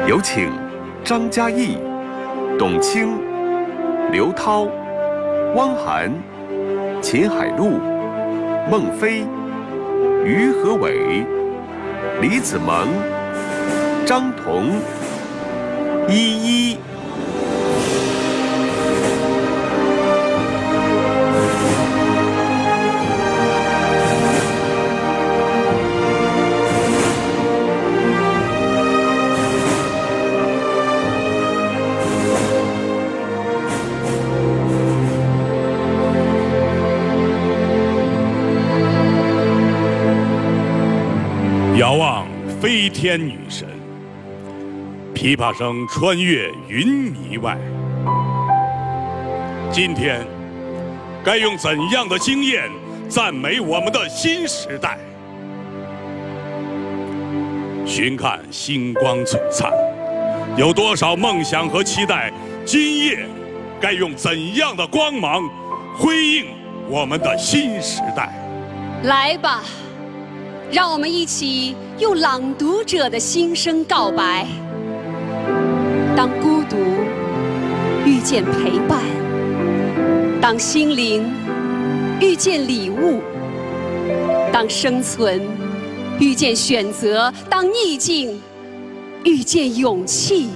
有请张嘉译、董卿、刘涛、汪涵、秦海璐、孟非、于和伟、李子萌、张彤、依依。 遥望飞天女神，琵琶声穿越云霓外。今天，该用怎样的经验赞美我们的新时代？寻看星光璀璨，有多少梦想和期待？今夜，该用怎样的光芒辉映我们的新时代？ 来吧！让我们一起用朗读者的心声告白。当孤独遇见陪伴，当心灵遇见礼物，当生存遇见选择，当逆境遇见勇气，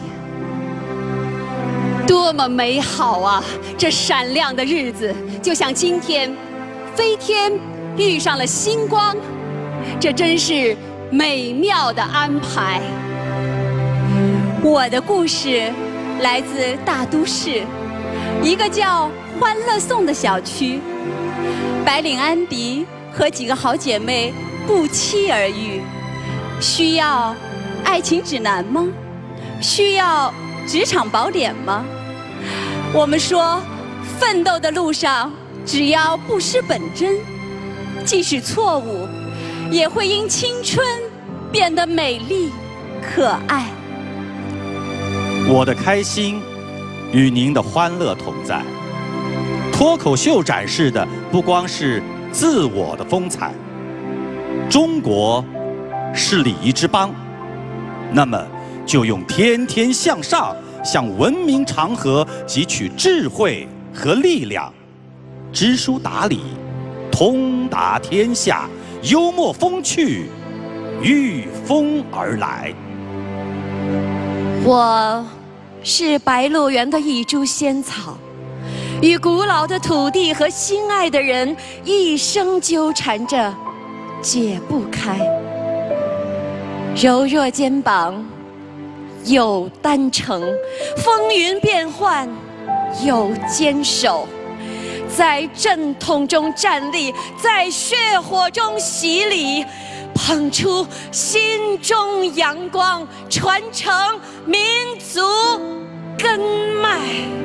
多么美好啊！这闪亮的日子，就像今天，飞天遇上了星光。这真是美妙的安排。我的故事来自大都市，一个叫欢乐颂的小区。白领安迪和几个好姐妹不期而遇，需要爱情指南吗？需要职场宝典吗？我们说，奋斗的路上，只要不失本真，即使错误，也会因青春变得美丽可爱。 我的开心与您的欢乐同在。脱口秀展示的不光是自我的风采，中国是礼仪之邦，那么就用天天向上向文明长河汲取智慧和力量，知书达理，通达天下，幽默风趣，御风而来。 我是白鹿原的一株仙草，与古老的土地和心爱的人一生纠缠着，解不开。柔弱肩膀有单程，风云变幻有坚守，在阵痛中站立，在血火中洗礼，捧出心中阳光，传承民族根脉。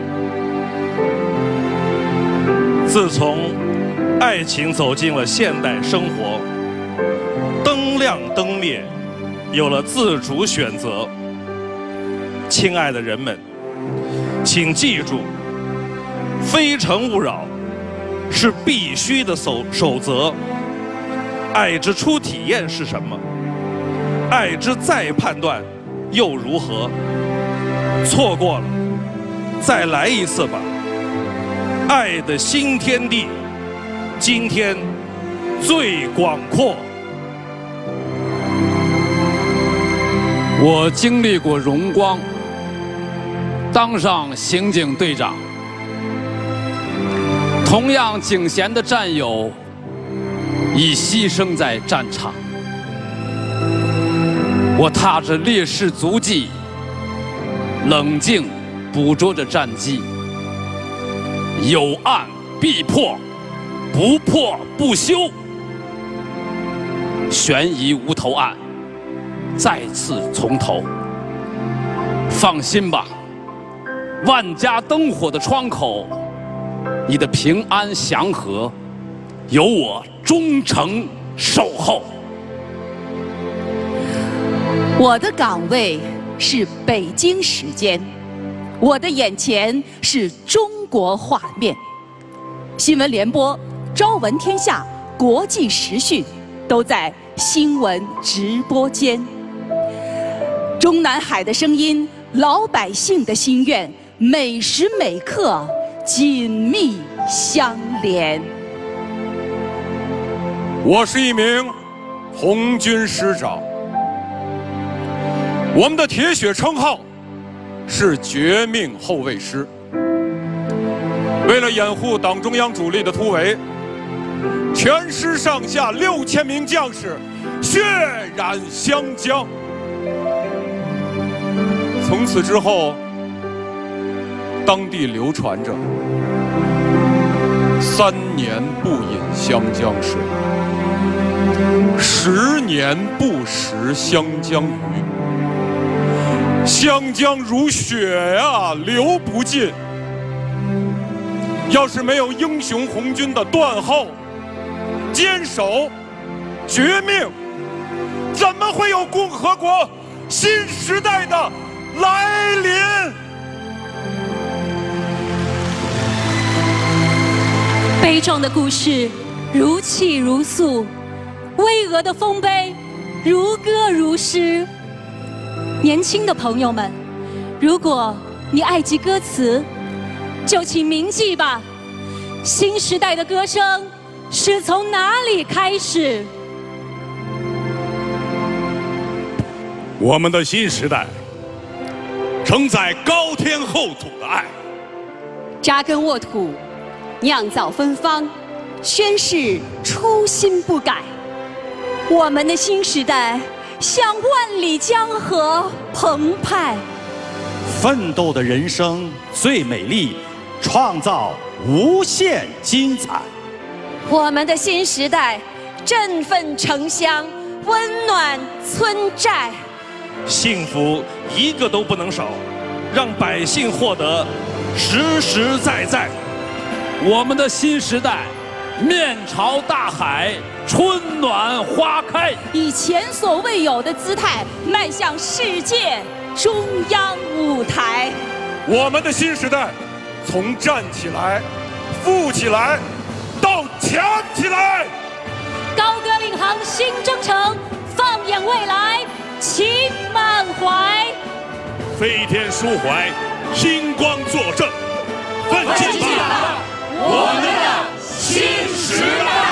自从爱情走进了现代生活，灯亮灯灭，有了自主选择。亲爱的人们，请记住，非诚勿扰是必须的守则。爱之初体验是什么？爱之再判断又如何？错过了，再来一次吧。爱的新天地，今天最广阔。 我经历过荣光，当上刑警队长。同样警衔的战友已牺牲在战场，我踏着烈士足迹，冷静捕捉着战机。有案必破，不破不休。悬疑无头案，再次从头。放心吧，万家灯火的窗口，你的平安祥和，有我忠诚守候。 我的岗位是北京时间，我的眼前是中国画面。新闻联播、朝闻天下、国际时讯都在新闻直播间。 中南海的声音，老百姓的心愿，每时每刻紧密相连。 我是一名红军师长，我们的铁血称号是绝命后卫师。为了掩护党中央主力的突围，全师上下6000名将士血染湘江。从此之后，当地流传着3年不饮湘江水，10年不食湘江鱼。湘江如血呀，流不尽。要是没有英雄红军的断后、坚守、绝命，怎么会有共和国新时代的来临？ 悲壮的故事如泣如诉，巍峨的丰碑如歌如诗。年轻的朋友们，如果你爱记歌词，就请铭记吧，新时代的歌声是从哪里开始？ 我们的新时代承载高天厚土的爱， 扎根沃土，酿造芬芳，宣誓初心不改。 我们的新时代像万里江河澎湃， 奋斗的人生最美丽，创造无限精彩。 我们的新时代振奋城乡，温暖村寨， 幸福一个都不能少，让百姓获得实实在在。 我们的新时代面朝大海，春暖花开， 以前所未有的姿态迈向世界中央舞台。 我们的新时代从站起来、富起来到强起来。 高歌领航新征程，放眼未来情满怀， 飞天抒怀，星光作证，奋进吧，我们的新时代。